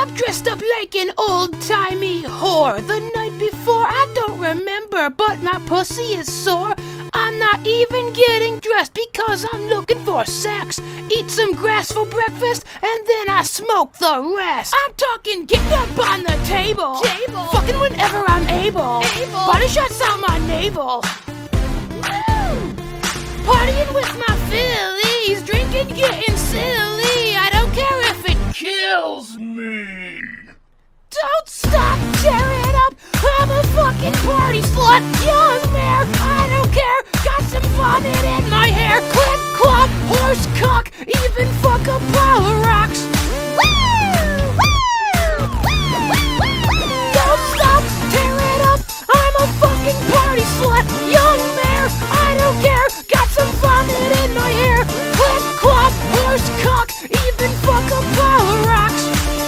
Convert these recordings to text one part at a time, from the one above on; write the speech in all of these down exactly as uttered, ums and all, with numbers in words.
up dressed up like an old-timey whore. The night before, I don't remember, but my pussy is sore. I'm not even getting dressed because I'm looking for sex. Eat some grass for breakfast, and then I smoke the rest. I'm talking getting up on the table, table. Fucking whenever I'm able, able. Body shots out my navel. Woo! Partying with my fillies, drinking, getting silly. I don't care if it kills me. Don't stop, tear it up. I'm a fucking party slut, young mare. I don't care, got some vomit in my hair. Click, clop, horse cock, even fuck a pile of rocks. Woo! Woo! Don't stop, tear it up. I'm a fucking party slut, young mare. I don't care, got some vomit in my hair. Click, clop, horse cock, even fuck a pile of rocks.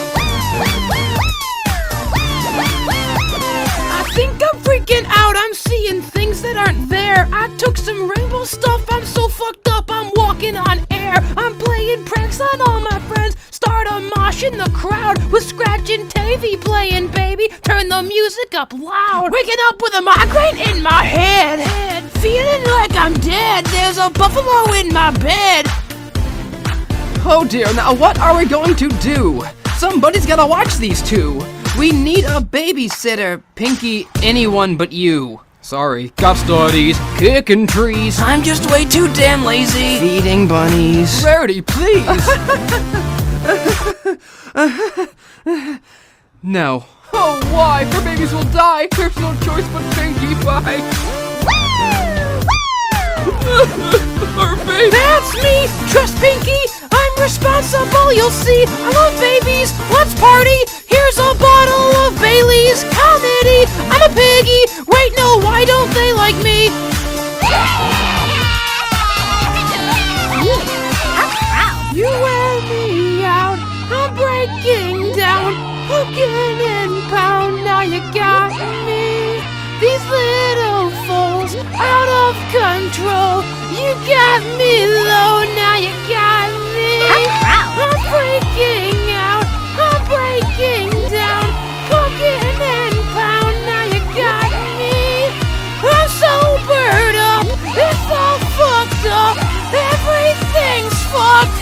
I think I'm freaking out, I'm seeing things that aren't there. I took some rainbow stuff, I'm so fucked up, I'm walking on air. I'm playing pranks on all my friends, start a mosh in the crowd with Scratch and Tavy playing, baby. Turn the music up loud. Waking up with a migraine in my head, head. Feeling like I'm dead, there's a buffalo in my bed. Oh dear, now what are we going to do? Somebody's gotta watch these two. We need a babysitter, Pinky, anyone but you. Sorry, got studies, kicking trees. I'm just way too damn lazy. Feeding bunnies. Rarity, please. No. Oh, why? For babies will die. There's no choice but Pinky Pie. Our baby. That's me, trust Pinky. I'm responsible, you'll see. I love babies, let's party. Here's a bottle of Bailey's comedy. I'm a piggy. Wait, no, why don't they like me? You wear me out, I'm breaking down. Hooking and pound, now you got me. These little foals, out of control. You got me low, now you got me. I'm freaking out, I'm breaking down. Hooking and pound, now you got me. I'm sobered up, it's all fucked up. Everything's fucked.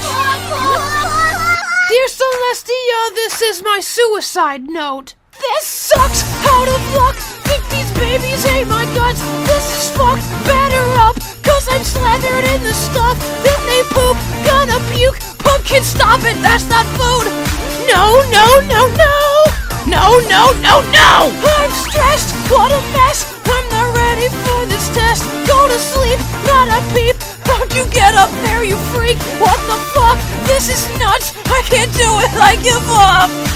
Dear Celestia, this is my suicide note. This sucks, out of luck. Think these babies hate my guts. This is fucked, batter up. Cause I'm slathered in the stuff. Then they poop, gonna puke. Pumpkin, stop it, that's not food. No, no, no, no. No, no, no, no. I'm stressed, what a mess. I'm not ready for this test. Go to sleep, not a peep. Don't you get up there, you freak. What the fuck? This is nuts. I can't do it, I give up.